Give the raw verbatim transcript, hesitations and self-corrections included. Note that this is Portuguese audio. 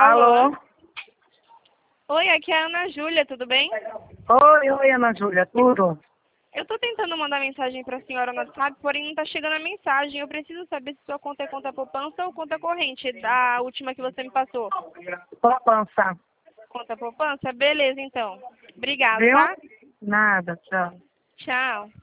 Alô? Oi, aqui é a Ana Júlia, tudo bem? Oi, oi, Ana Júlia, tudo? Eu tô tentando mandar mensagem pra senhora no WhatsApp, porém não tá chegando a mensagem. Eu preciso saber se sua conta é conta poupança ou conta corrente, da última que você me passou. Poupança. Conta poupança? Beleza, então. Obrigada, Viu? tá? Nada, tchau. Tchau.